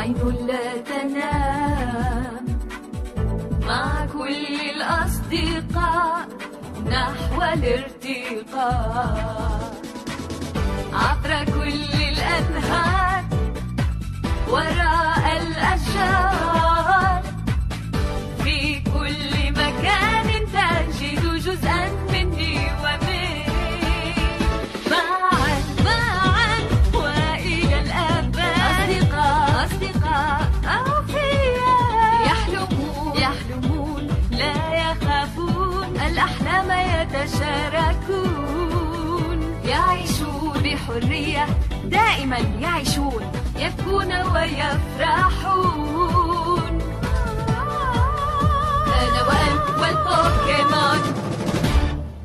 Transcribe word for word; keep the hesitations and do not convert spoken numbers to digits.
عين لا تنام مع كل الأصدقاء نحو الارتقاء عبر كل الأنهار وراء الأشجار في كل مكان تجد جزءا مني ومنك معا معا وإلى الأبد أصدقاء أصدقاء أوفياء يحلمون يحلمون لا يخافون الأحلام يتشاركون يعيشون بحرية دائما يعيشون يبكون ويفرحون أنا وأنت والبوكيمون